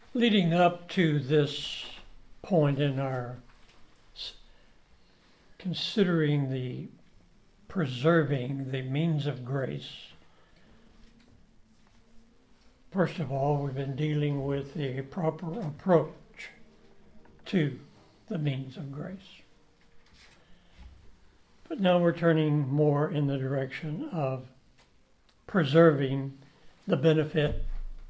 Leading up to this point in our considering the preserving the means of grace, first of all, we've been dealing with the proper approach to the means of grace. But now we're turning more in the direction of preserving the benefit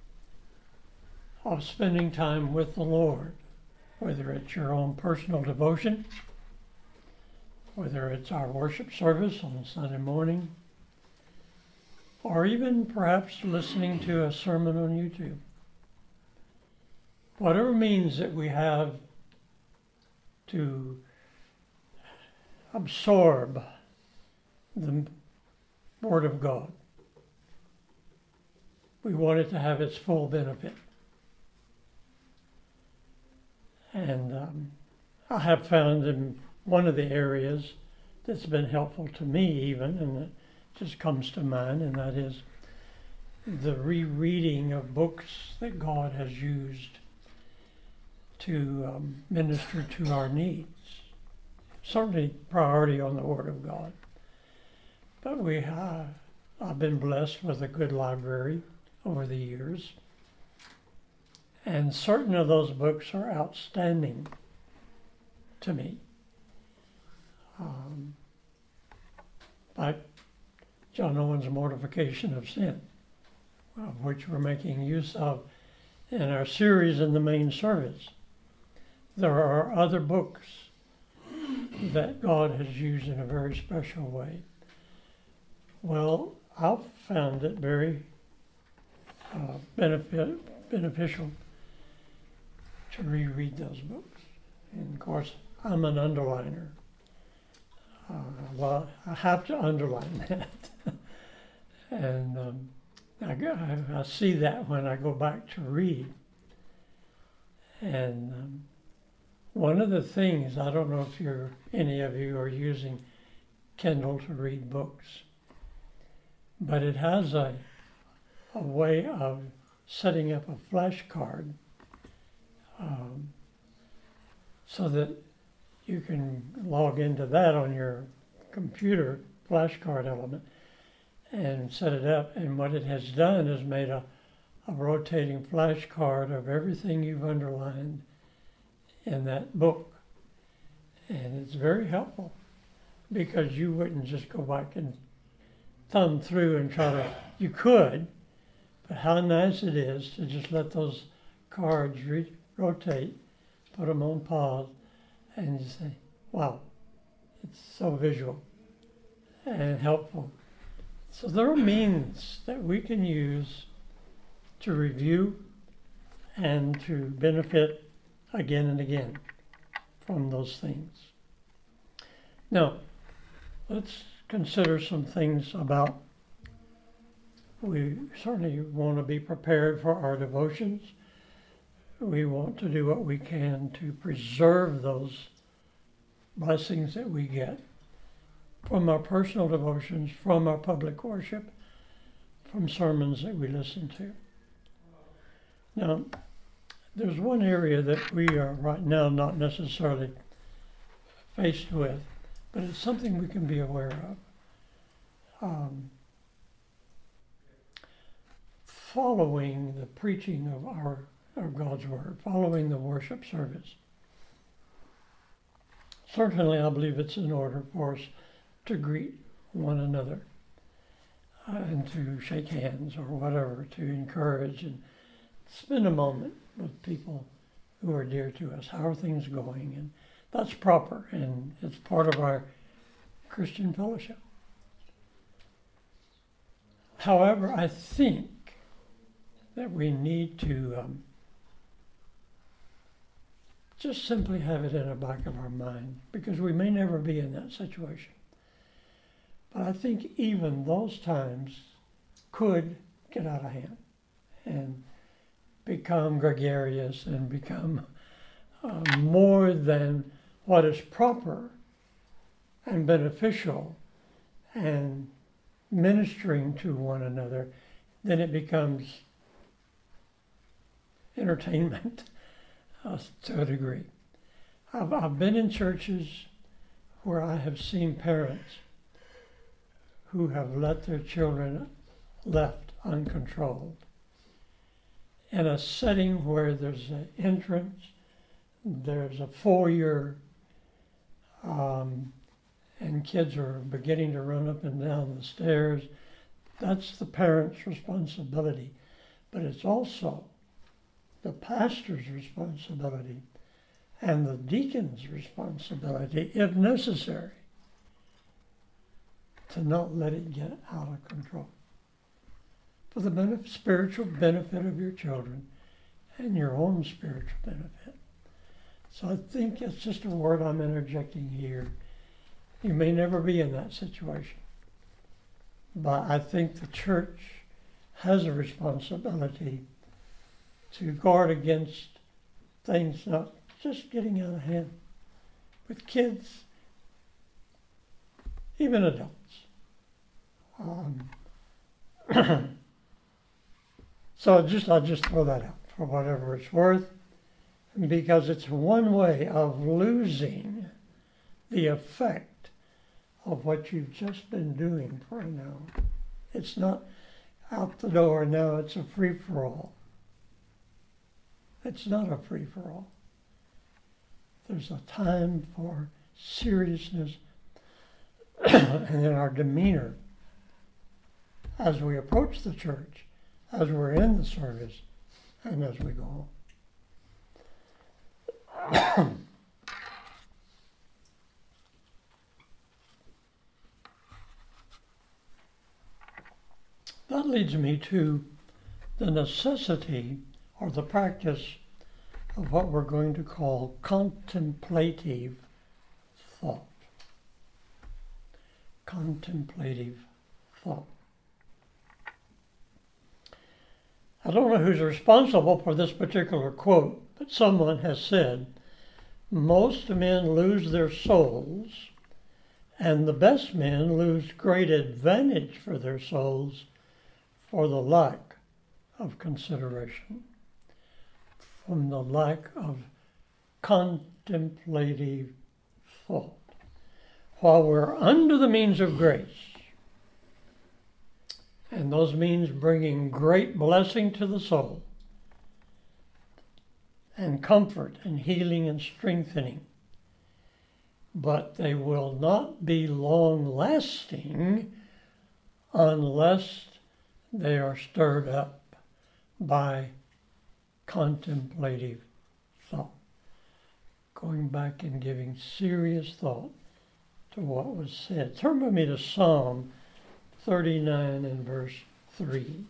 of spending time with the Lord, whether it's your own personal devotion, whether it's our worship service on Sunday morning, or even perhaps listening to a sermon on YouTube. Whatever means that we have to absorb the Word of God, we want it to have its full benefit. And I have found in one of the areas that's been helpful to me even, and it just comes to mind, and that is the rereading of books that God has used to minister to our needs. Certainly priority on the Word of God. But I've been blessed with a good library over the years. And certain of those books are outstanding to me. Like John Owen's Mortification of Sin, of which we're making use of in our series in the main service. There are other books that God has used in a very special way. Well, I've found it very beneficial to reread those books. And of course, I'm an underliner. Well, I have to underline that. And I see that when I go back to read. And one of the things, I don't know if any of you are using Kindle to read books, but it has a way of setting up a flashcard so that you can log into that on your computer flashcard element and set it up. And what it has done is made a rotating flashcard of everything you've underlined in that book. And it's very helpful because you wouldn't just go back and thumb through and you could, but how nice it is to just let those cards rotate, put them on pause, and you say, wow, it's so visual and helpful. So there are means that we can use to review and to benefit again and again from those things. Now, let's consider some things about, we certainly want to be prepared for our devotions. We want to do what we can to preserve those blessings that we get from our personal devotions, from our public worship, from sermons that we listen to. Now, there's one area that we are right now not necessarily faced with, but it's something we can be aware of. Following the preaching of God's Word, following the worship service. Certainly, I believe it's in order for us to greet one another and to shake hands or whatever, to encourage and spend a moment with people who are dear to us. How are things going? And that's proper, and it's part of our Christian fellowship. However, I think that we need to just simply have it in the back of our mind, because we may never be in that situation. But I think even those times could get out of hand and become gregarious and become more than what is proper and beneficial and ministering to one another. Then it becomes entertainment to a degree. I've been in churches where I have seen parents who have let their children left uncontrolled in a setting where there's an entrance, there's a foyer, and kids are beginning to run up and down the stairs. That's the parent's responsibility, but it's also the pastor's responsibility and the deacon's responsibility, if necessary, to not let it get out of control for the spiritual benefit of your children and your own spiritual benefit. So I think it's just a word I'm interjecting here. You may never be in that situation, but I think the church has a responsibility to guard against things not just getting out of hand with kids, even adults. So I'll just throw that out for whatever it's worth, because it's one way of losing the effect of what you've just been doing for an hour. It's not out the door now, it's a free-for-all. It's not a free-for-all. There's a time for seriousness and in our demeanor as we approach the church, as we're in the service, and as we go home. That leads me to the necessity or the practice of what we're going to call contemplative thought. Contemplative thought. I don't know who's responsible for this particular quote, but someone has said, most men lose their souls, and the best men lose great advantage for their souls for the lack of consideration, from the lack of contemplative thought. While we're under the means of grace, and those means bringing great blessing to the soul, and comfort and healing and strengthening, but they will not be long-lasting unless they are stirred up by contemplative thought. Going back and giving serious thought to what was said. Turn with me to Psalm 39 and verse 3.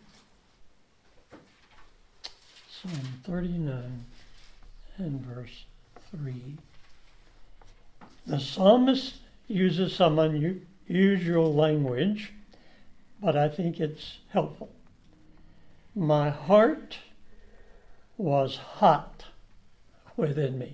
Psalm 39 and verse 3. The psalmist uses some unusual language, but I think it's helpful. My heart was hot within me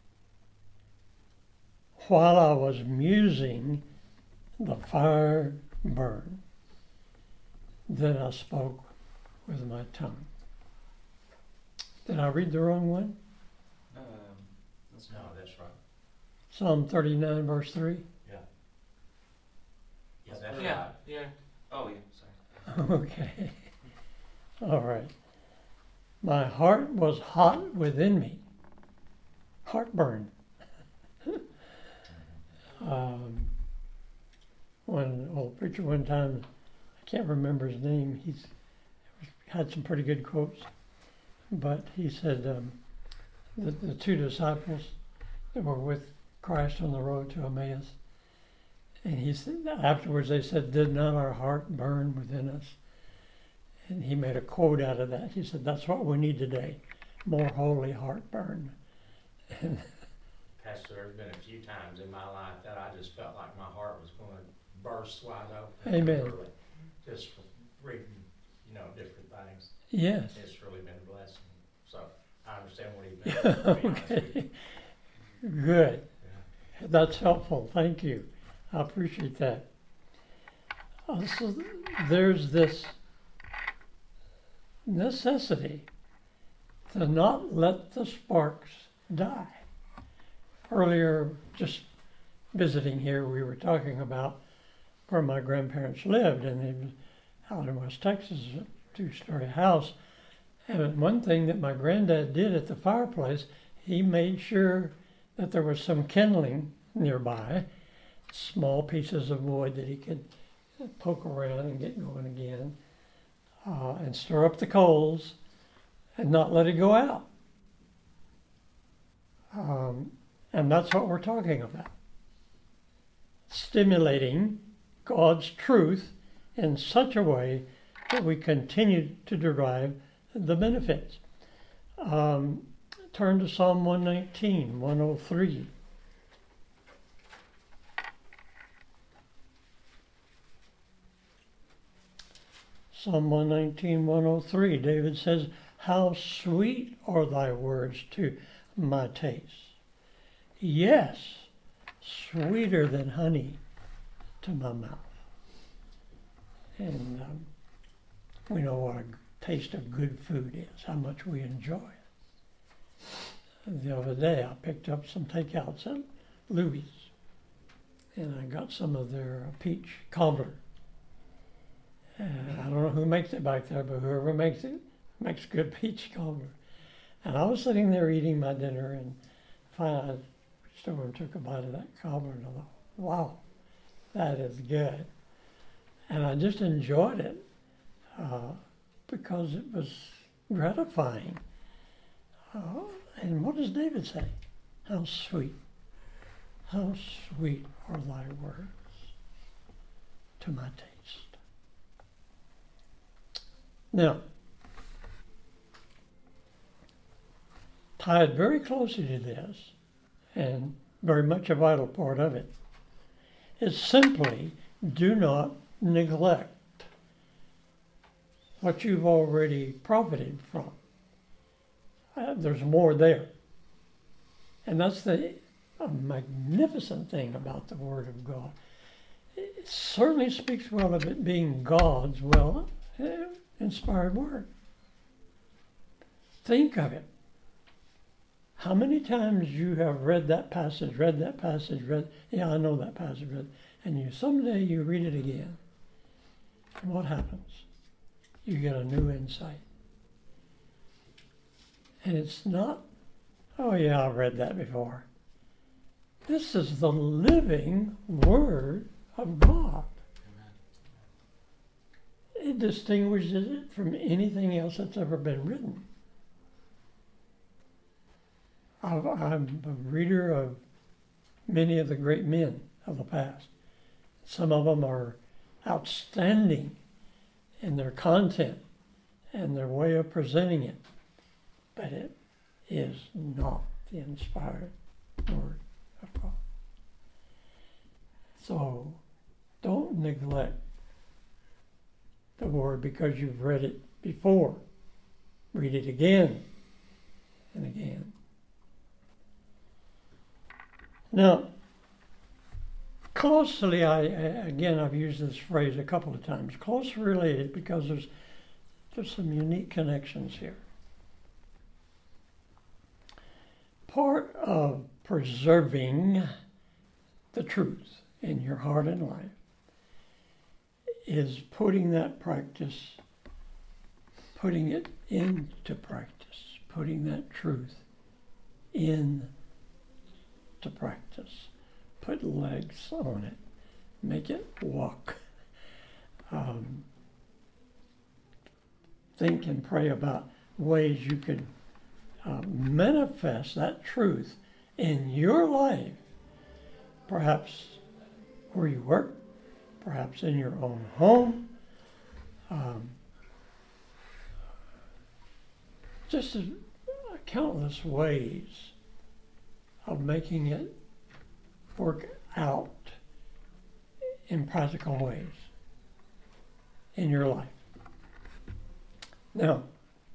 while I was musing, the fire burned. Then I spoke with my tongue. Did I read the wrong one? No, that's right. Psalm 39, verse 3? Yeah. Yeah, that's right. Yeah. Oh, yeah, sorry. Okay. All right. My heart was hot within me. Heartburn. One old preacher one time, I can't remember his name, he's had some pretty good quotes, but he said the two disciples that were with Christ on the road to Emmaus, and he said, afterwards they said, did not our heart burn within us? And he made a quote out of that. He said, that's what we need today, more holy heartburn. Pastor, there's been a few times in my life that I just felt like my heart was going to burst wide open. Amen. Literally, just from reading, different things. Yes. It's really been a blessing. So I understand what he meant. Okay. Good. Yeah. That's helpful. Thank you. I appreciate that. So there's this necessity to not let the sparks die. Earlier, just visiting here, we were talking about where my grandparents lived, and it was out in West Texas, a two-story house. And one thing that my granddad did at the fireplace, he made sure that there was some kindling nearby, small pieces of wood that he could poke around and get going again, and stir up the coals and not let it go out. And that's what we're talking about. Stimulating God's truth in such a way that we continue to derive the benefits. Turn to Psalm 119, 103. Psalm 119, 103, David says, "How sweet are thy words to my taste. Yes, sweeter than honey to my mouth." And we know what a taste of good food is, how much we enjoy it. The other day I picked up some takeouts at Louie's, and I got some of their peach cobbler. I don't know who makes it back there, but whoever makes it makes good peach cobbler. And I was sitting there eating my dinner, and finally I reached over and took a bite of that cobbler, and I thought, wow, that is good. And I just enjoyed it because it was gratifying. And what does David say? How sweet are thy words to my taste. Now, tied very closely to this, and very much a vital part of it, is simply do not neglect what you've already profited from. There's more there. And that's the magnificent thing about the Word of God. It certainly speaks well of it being God's inspired Word. Think of it. How many times you have read that passage, yeah, I know that passage, and someday you read it again. And what happens? You get a new insight. And it's not, oh yeah, I've read that before. This is the living Word of God. It distinguishes it from anything else that's ever been written. I'm a reader of many of the great men of the past. Some of them are outstanding in their content and their way of presenting it, but it is not the inspired Word of God. So don't neglect the Word because you've read it before. Read it again and again. Now, closely, I've used this phrase a couple of times, closely related, because there's some unique connections here. Part of preserving the truth in your heart and life is putting that practice, putting it into practice, putting that truth into practice. Put legs on it. Make it walk. Think and pray about ways you could manifest that truth in your life, perhaps where you work, perhaps in your own home, just countless ways of making it work out in practical ways in your life. Now,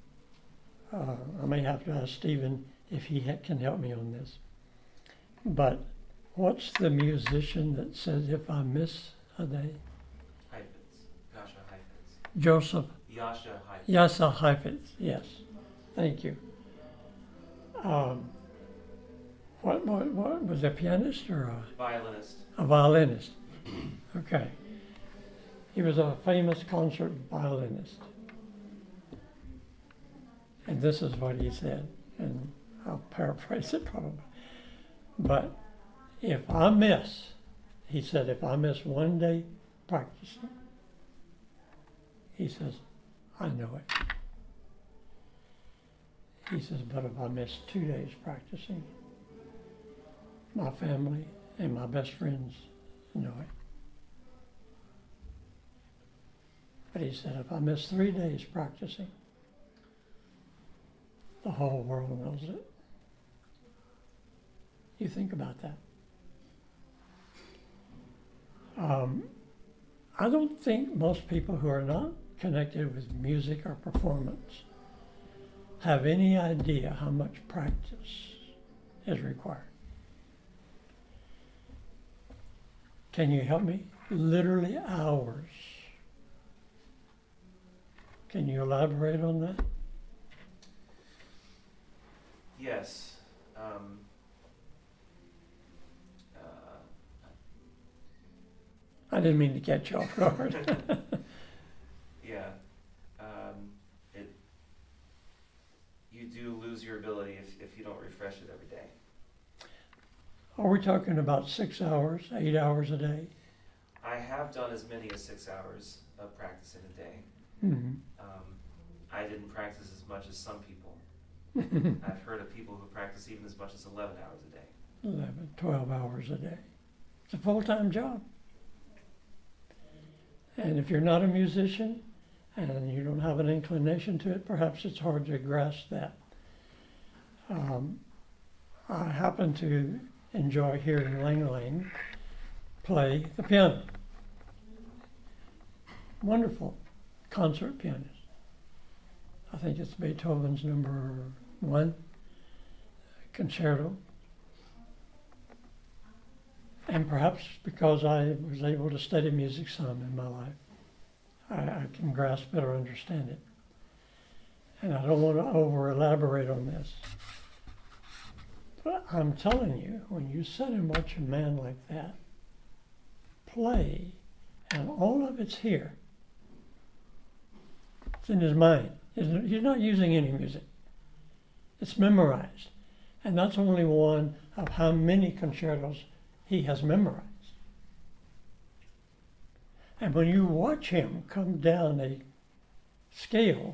I may have to ask Stephen if he can help me on this, but what's the musician that says if I miss a day? Jascha Heifetz. Joseph? Jascha Heifetz. Jascha Heifetz, yes. Thank you. What was a pianist or Violinist. a violinist? Okay. He was a famous concert violinist. And this is what he said, and I'll paraphrase it probably. But if I miss, he said, if I miss one day practicing, he says, I know it. He says, but if I miss 2 days practicing, my family and my best friends know it. But he said, if I miss 3 days practicing, the whole world knows it. You think about that. I don't think most people who are not connected with music or performance have any idea how much practice is required. Can you help me? Literally hours. Can you elaborate on that? Yes. I didn't mean to catch you off guard. Yeah. It. You do lose your ability if you don't refresh it every day. Are we talking about 6 hours, 8 hours a day? I have done as many as 6 hours of practice in a day. Mm-hmm. I didn't practice as much as some people. I've heard of people who practice even as much as 11 hours a day. 11, 12 hours a day. It's a full-time job. And if you're not a musician and you don't have an inclination to it, perhaps it's hard to grasp that. I happen to enjoy hearing Lang Lang play the piano. Wonderful concert pianist. I think it's Beethoven's number 1 concerto. And perhaps because I was able to study music some in my life, I can grasp it or understand it. And I don't want to over elaborate on this. But I'm telling you, when you sit and watch a man like that play, and all of it's here, it's in his mind. He's not using any music. It's memorized. And that's only one of how many concertos he has memorized. And when you watch him come down a scale,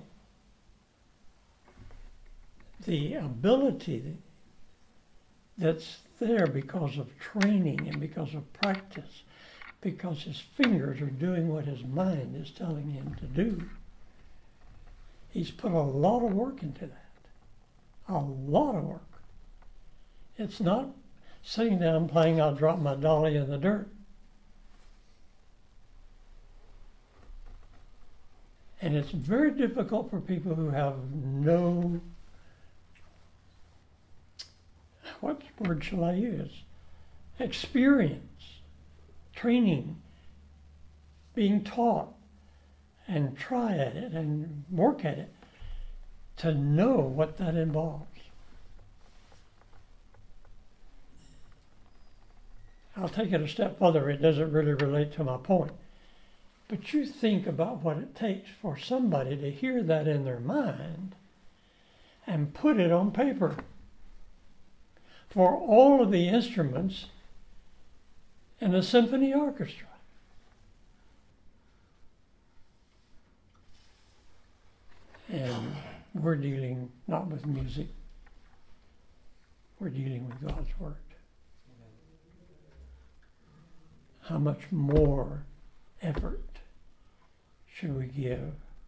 the ability that's there because of training and because of practice, because his fingers are doing what his mind is telling him to do, he's put a lot of work into that. A lot of work. It's not sitting down playing, I'll drop my dolly in the dirt. And it's very difficult for people who have no, what word shall I use? Experience, training, being taught, and try at it and work at it to know what that involves. I'll take it a step further. It doesn't really relate to my point. But you think about what it takes for somebody to hear that in their mind and put it on paper. For all of the instruments in a symphony orchestra. And we're dealing not with music, we're dealing with God's Word. How much more effort should we give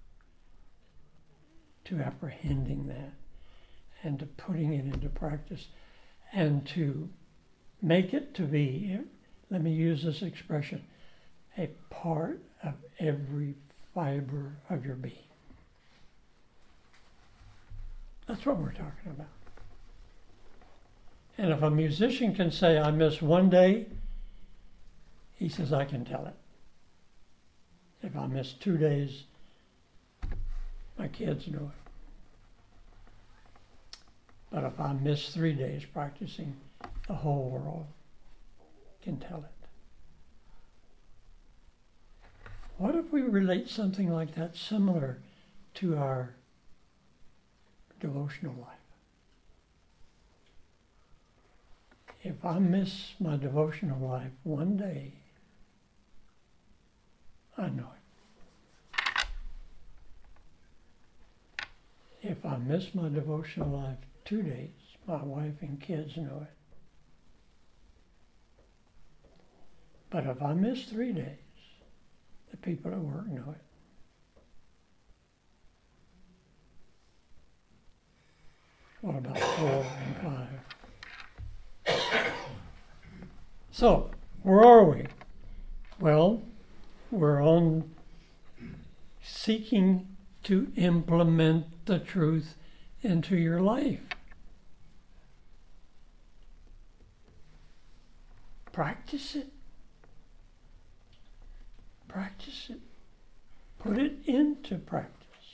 to apprehending that and to putting it into practice and to make it to be, let me use this expression, a part of every fiber of your being. That's what we're talking about. And if a musician can say, I miss one day, he says, I can tell it. If I miss 2 days, my kids know it. But if I miss 3 days practicing, the whole world can tell it. What if we relate something like that similar to our devotional life? If I miss my devotional life 1 day, I know it. If I miss my devotional life 2 days, my wife and kids know it. But if I miss 3 days, the people at work know it. What about 4 and 5? So, where are we? Well, we're on seeking to implement the truth into your life. Practice it. Practice it. Put it into practice.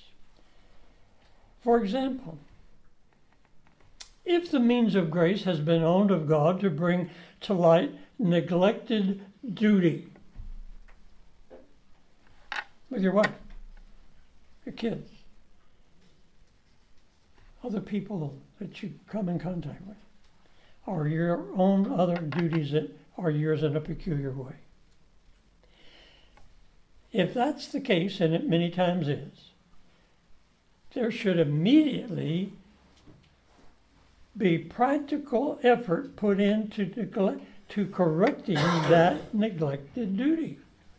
For example, if the means of grace has been owned of God to bring to light neglected duty with your wife, your kids, other people that you come in contact with, or your own other duties that are yours in a peculiar way. If that's the case, and it many times is, there should immediately be practical effort put into correcting that neglected duty.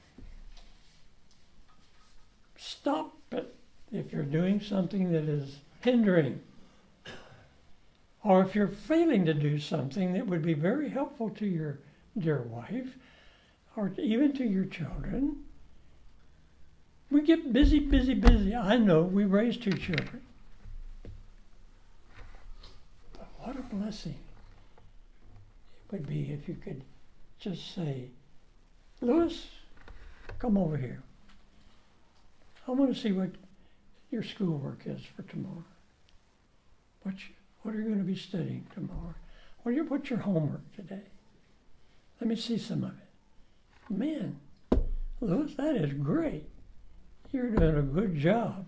Stop it if you're doing something that is hindering, or if you're failing to do something that would be very helpful to your dear wife, or even to your children. We get busy, busy, busy. I know, we raised 2 children. But what a blessing it would be if you could just say, Louis, come over here. I want to see what your schoolwork is for tomorrow. What are you going to be studying tomorrow? What's your homework today? Let me see some of it. Man, Louis, that is great. You're doing a good job.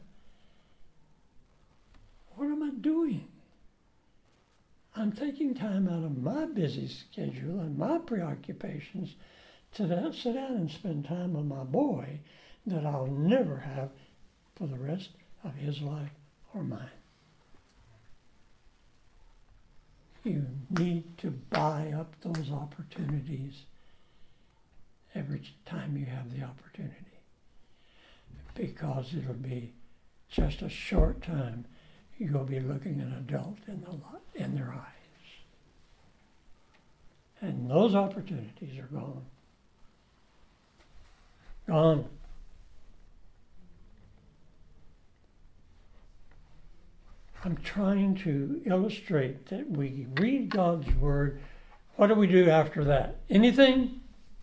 What am I doing? I'm taking time out of my busy schedule and my preoccupations to sit down and spend time with my boy that I'll never have for the rest of his life or mine. You need to buy up those opportunities every time you have the opportunity, because it'll be just a short time you'll be looking an adult in their eyes. And those opportunities are gone. Gone. I'm trying to illustrate that we read God's Word. What do we do after that? Anything?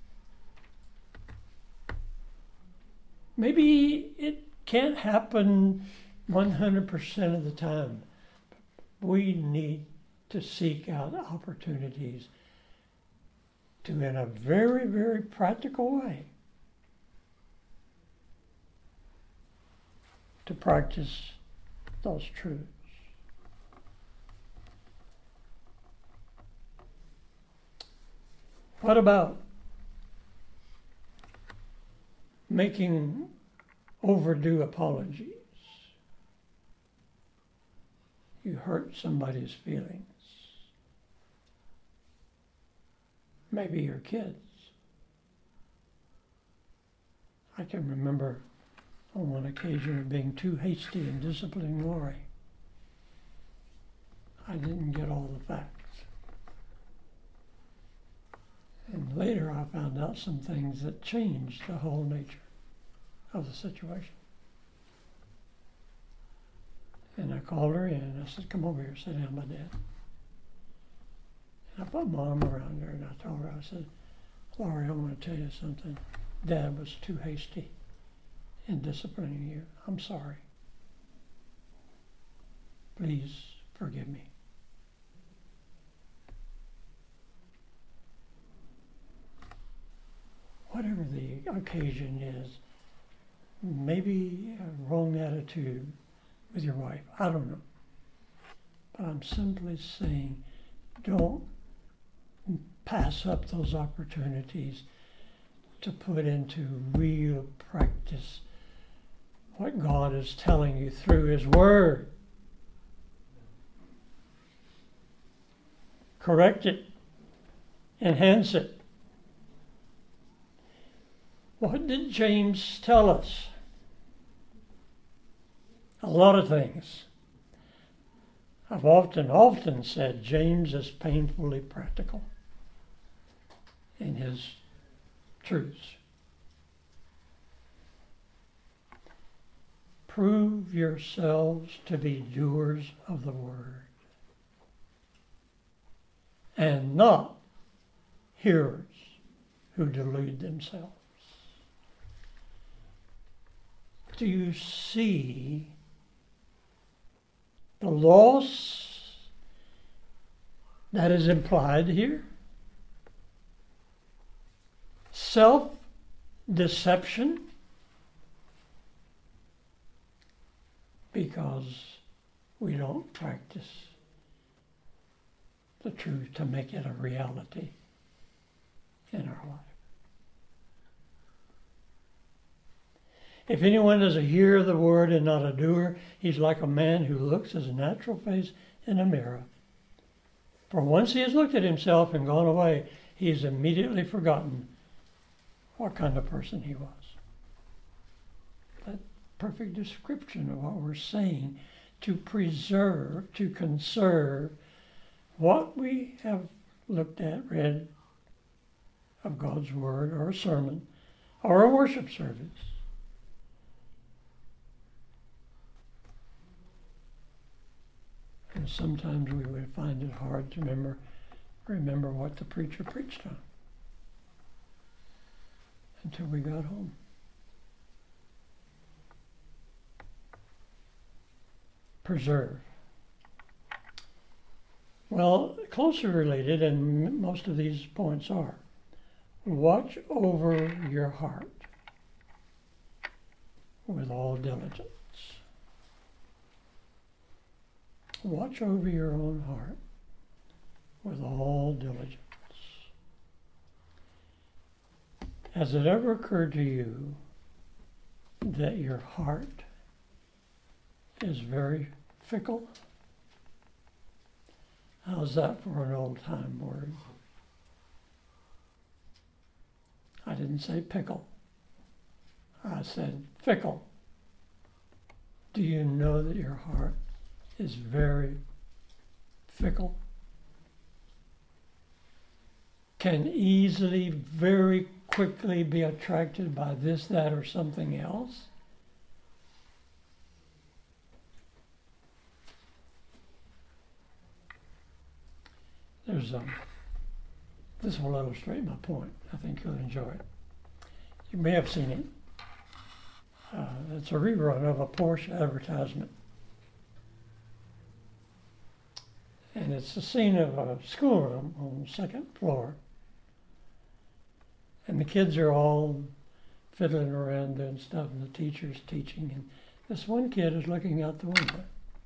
Maybe it can't happen 100% of the time. We need to seek out opportunities to, in a very, very practical way, to practice those truths. What about making overdue apologies? You hurt somebody's feelings. Maybe your kids. I can remember on one occasion of being too hasty in disciplining Lori. I didn't get all the facts. And later I found out some things that changed the whole nature of the situation. And I called her in and I said, come over here, sit down by Dad. And I put my arm around her and I told her, I said, Lori, I want to tell you something. Dad was too hasty in disciplining you. I'm sorry. Please forgive me. occasion is maybe a wrong attitude with your wife. I don't know. But I'm simply saying, don't pass up those opportunities to put into real practice what God is telling you through His Word. Correct it. Enhance it. What did James tell us? A lot of things. I've often said James is painfully practical in his truths. Prove yourselves to be doers of the word and not hearers who delude themselves. Do you see the loss that is implied here? Self-deception, because we don't practice the truth to make it a reality in our life. If anyone is a hearer of the word and not a doer, he's like a man who looks his natural face in a mirror. For once he has looked at himself and gone away, he has immediately forgotten what kind of person he was. That perfect description of what we're saying, to preserve, to conserve what we have looked at, read of God's Word, or a sermon, or a worship service. And sometimes we would find it hard to remember what the preacher preached on until we got home. Preserve. Well, closely related, and most of these points are, watch over your heart with all diligence. Watch over your own heart with all diligence. Has it ever occurred to you that your heart is very fickle? How's that for an old-time word? I didn't say pickle. I said fickle. Do you know that your heart is very fickle? Can easily, very quickly be attracted by this, that, or something else? This will illustrate my point. I think you'll enjoy it. You may have seen it. It's a rerun of a Porsche advertisement. And it's the scene of a schoolroom on the second floor. And the kids are all fiddling around doing stuff, and the teacher's teaching. And this one kid is looking out the window.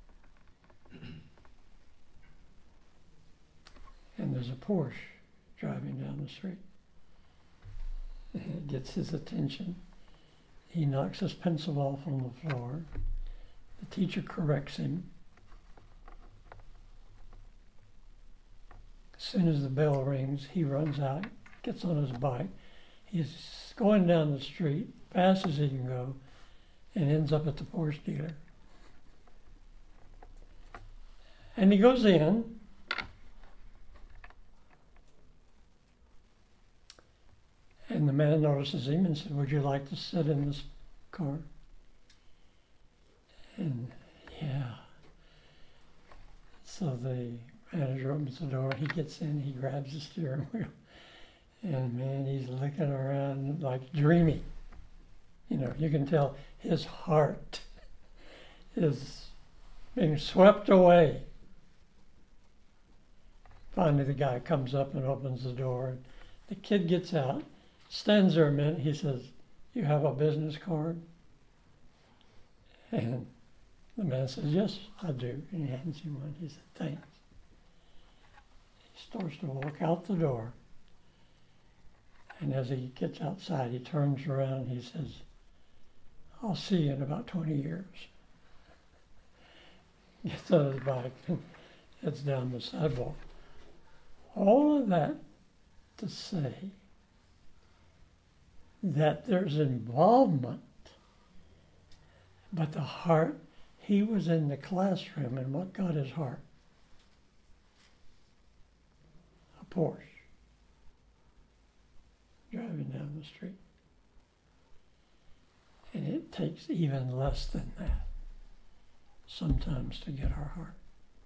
And there's a Porsche driving down the street. And it gets his attention. He knocks his pencil off on the floor. The teacher corrects him. As soon as the bell rings, he runs out, gets on his bike. He's going down the street, fast as he can go, and ends up at the Porsche dealer. And he goes in. And the man notices him and said, "Would you like to sit in this car?" And yeah. So the manager opens the door, he gets in, he grabs the steering wheel, and man, he's looking around like dreamy. You know, you can tell his heart is being swept away. Finally, the guy comes up and opens the door, and the kid gets out, stands there a minute, he says, you have a business card? And the man says, yes, I do. And he hands him one. He said, thanks. He starts to walk out the door. And as he gets outside, he turns around and he says, I'll see you in about 20 years. Gets on his bike and heads down the sidewalk. All of that to say that there's involvement, but the heart, he was in the classroom, and what got his heart? A Porsche. Driving down the street. And it takes even less than that sometimes to get our heart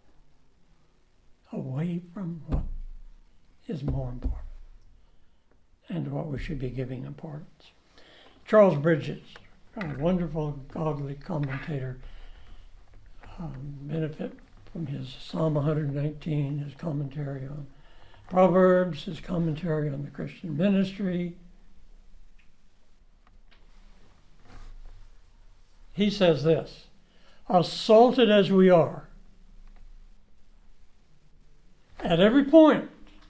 away from what is more important and what we should be giving importance. Charles Bridges, a wonderful, godly commentator, benefit from his Psalm 119, his commentary on Proverbs, his commentary on the Christian ministry. He says this, assaulted as we are, at every point,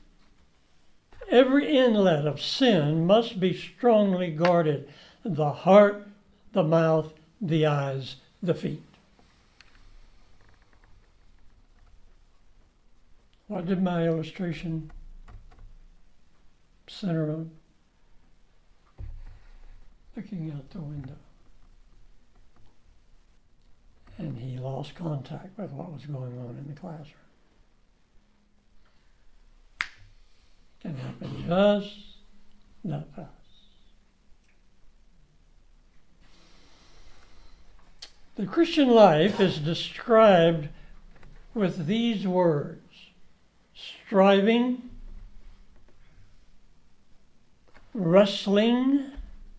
every inlet of sin must be strongly guarded. The heart, the mouth, the eyes, the feet. What did my illustration center on? Looking out the window. And he lost contact with what was going on in the classroom. Can happen just that fast. The Christian life is described with these words: striving, wrestling,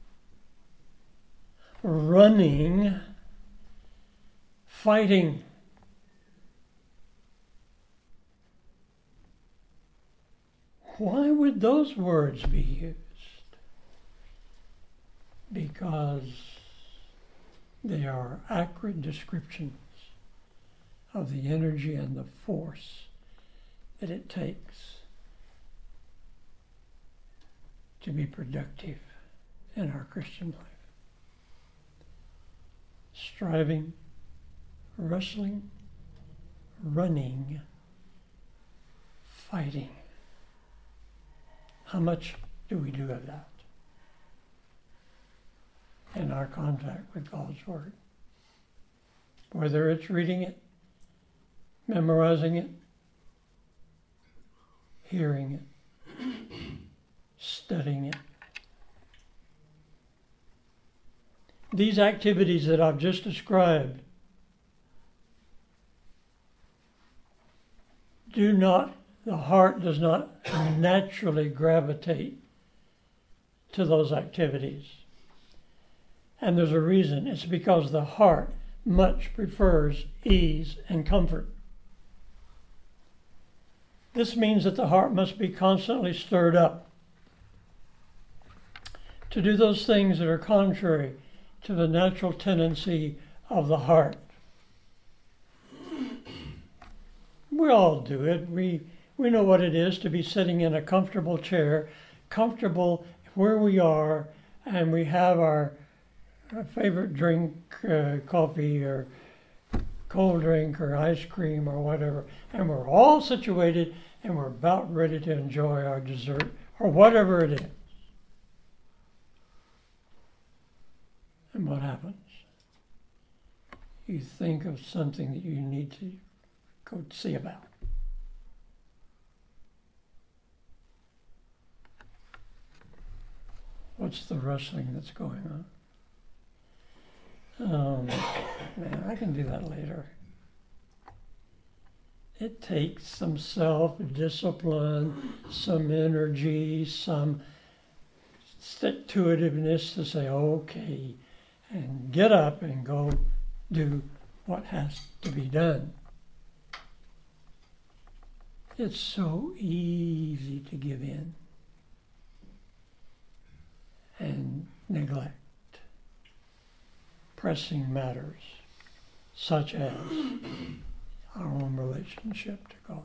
running, fighting. Why would those words be used? Because they are accurate descriptions of the energy and the force that it takes to be productive in our Christian life. Striving, wrestling, running, fighting. How much do we do of that in our contact with God's Word? Whether it's reading it, memorizing it, hearing it, studying it. These activities that I've just described the heart does not naturally gravitate to those activities. And there's a reason. It's because the heart much prefers ease and comfort. This means that the heart must be constantly stirred up to do those things that are contrary to the natural tendency of the heart. We all do it. We know what it is to be sitting in a comfortable chair, comfortable where we are, and we have our favorite drink, coffee or cold drink or ice cream or whatever, and we're all situated and we're about ready to enjoy our dessert or whatever it is. And what happens? You think of something that you need to go see about. What's the rustling that's going on? Man, I can do that later. It takes some self-discipline, some energy, some stick-to-itiveness to say, okay, and get up and go do what has to be done. It's so easy to give in and neglect pressing matters, such as our own relationship to God.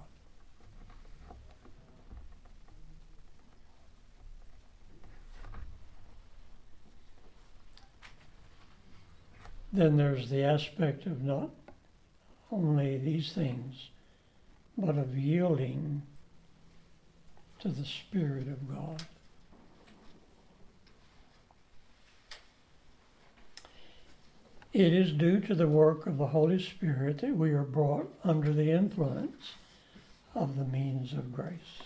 Then there's the aspect of not only these things, but of yielding to the Spirit of God. It is due to the work of the Holy Spirit that we are brought under the influence of the means of grace.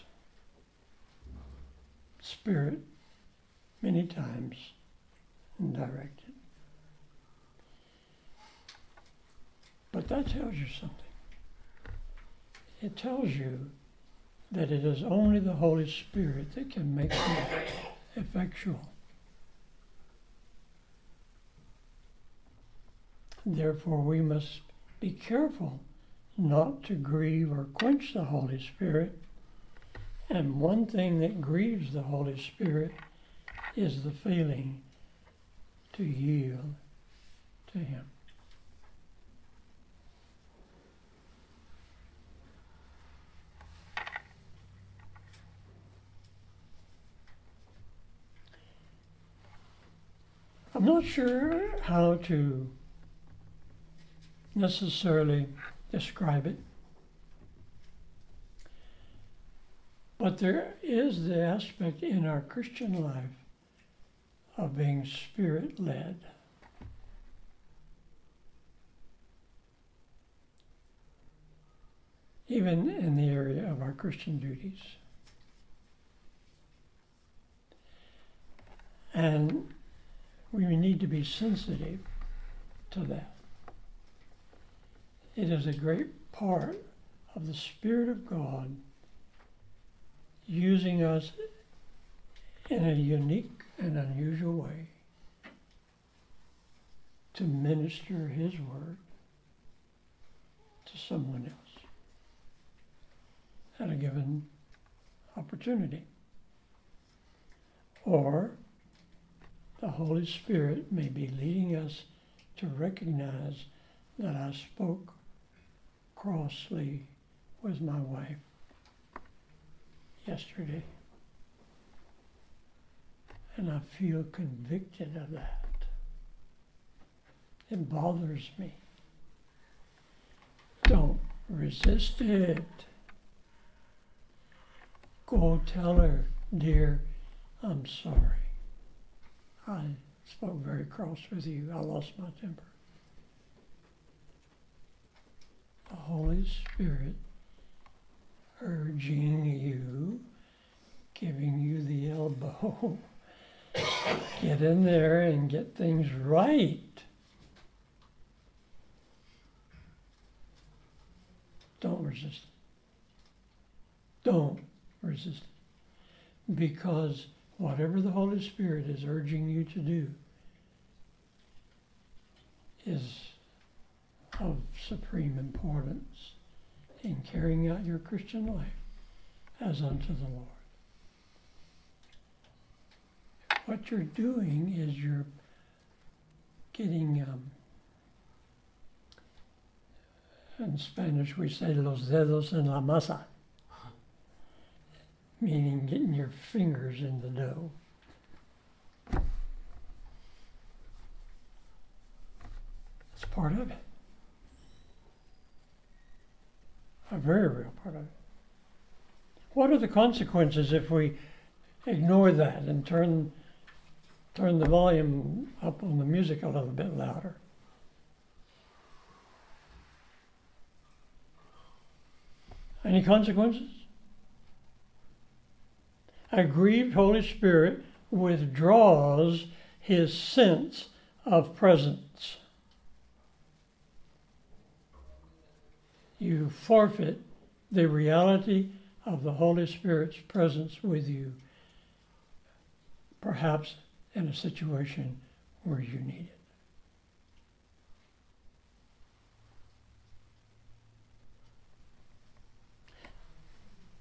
Spirit, many times, directed. But that tells you something. It tells you that it is only the Holy Spirit that can make it effectual. Therefore, we must be careful not to grieve or quench the Holy Spirit. And one thing that grieves the Holy Spirit is the failing to yield to Him. I'm not sure how to necessarily describe it, but there is the aspect in our Christian life of being Spirit-led. Even in the area of our Christian duties. And we need to be sensitive to that. It is a great part of the Spirit of God using us in a unique and unusual way to minister His Word to someone else at a given opportunity. Or the Holy Spirit may be leading us to recognize that I spoke crossly with my wife yesterday. And I feel convicted of that. It bothers me. Don't resist it. Go tell her, dear, I'm sorry. I spoke very cross with you. I lost my temper. The Holy Spirit urging you, giving you the elbow. Get in there and get things right. Don't resist it. Don't resist it. Because whatever the Holy Spirit is urging you to do is of supreme importance in carrying out your Christian life as unto the Lord. What you're doing is you're getting, in Spanish we say los dedos en la masa, meaning getting your fingers in the dough. It's part of it. A very real part of it. What are the consequences if we ignore that and turn the volume up on the music a little bit louder? Any consequences? A grieved Holy Spirit withdraws His sense of presence. You forfeit the reality of the Holy Spirit's presence with you, perhaps in a situation where you need it.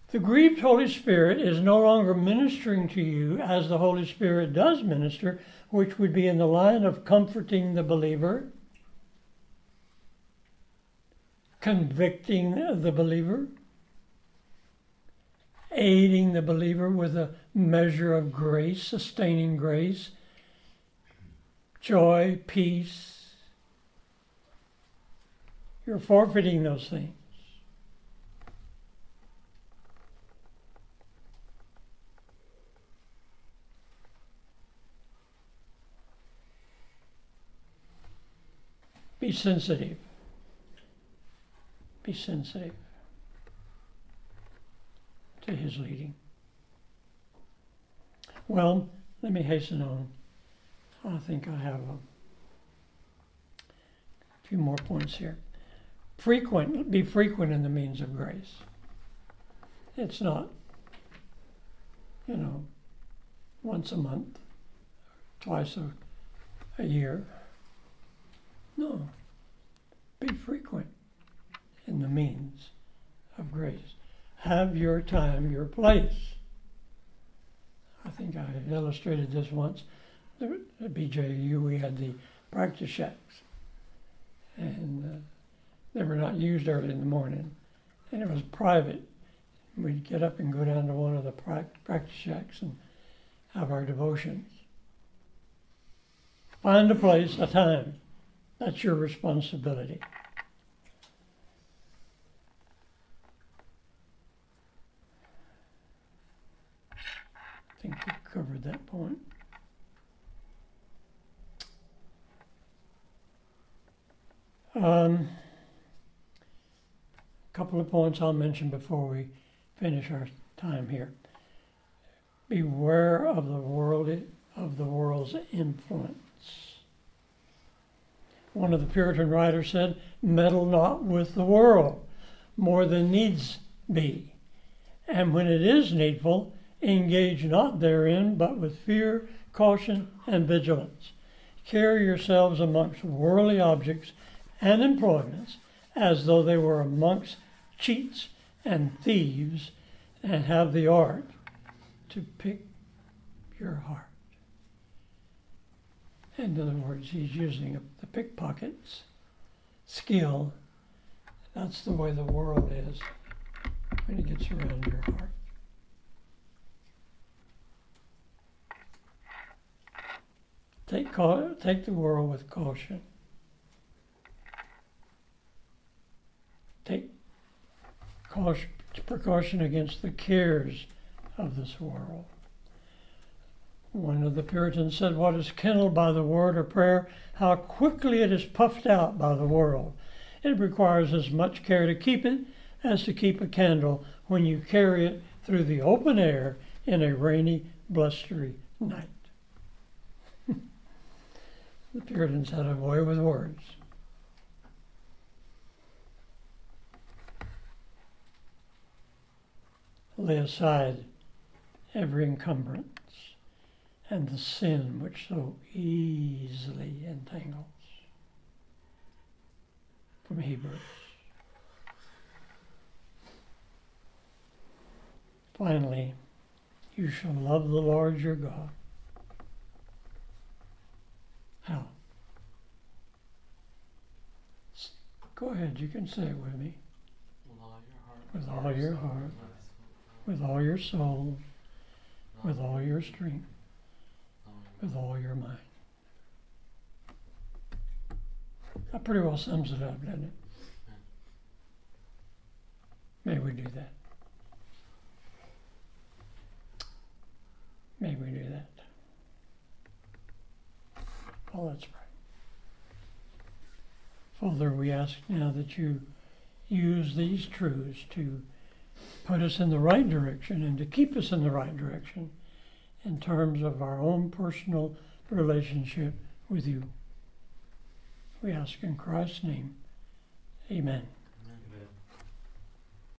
The grieved Holy Spirit is no longer ministering to you as the Holy Spirit does minister, which would be in the line of comforting the believer, convicting the believer, aiding the believer with a measure of grace, sustaining grace, joy, peace. You're forfeiting those things. Be sensitive. Be sensitive to His leading. Well, let me hasten on. I think I have a few more points here. Be frequent in the means of grace. It's not, once a month, twice a year. No. Be frequent in the means of grace. Have your time, your place. I think I illustrated this once. At BJU, we had the practice shacks. And they were not used early in the morning. And it was private. We'd get up and go down to one of the practice shacks and have our devotions. Find a place, a time. That's your responsibility. I think we covered that point. A couple of points I'll mention before we finish our time here. Beware of the world's influence. One of the Puritan writers said, "Meddle not with the world more than needs be, and when it is needful, engage not therein, but with fear, caution, and vigilance. Carry yourselves amongst worldly objects and employments as though they were amongst cheats and thieves, and have the art to pick your heart." In other words, he's using the pickpocket's skill. That's the way the world is when it gets around your heart. Take the world with caution. Take precaution against the cares of this world. One of the Puritans said, "What is kindled by the word or prayer, how quickly it is puffed out by the world. It requires as much care to keep it as to keep a candle when you carry it through the open air in a rainy, blustery night." The Puritans had a way with words. Lay aside every encumbrance and the sin which so easily entangles. From Hebrews. Finally, you shall love the Lord your God. How? Go ahead, you can say it with me. With all your heart, with all your soul, with all your strength, with all your mind. That pretty well sums it up, doesn't it? May we do that. May we do that. Well, let's pray. Father, we ask now that you use these truths to put us in the right direction and to keep us in the right direction in terms of our own personal relationship with you. We ask in Christ's name. Amen.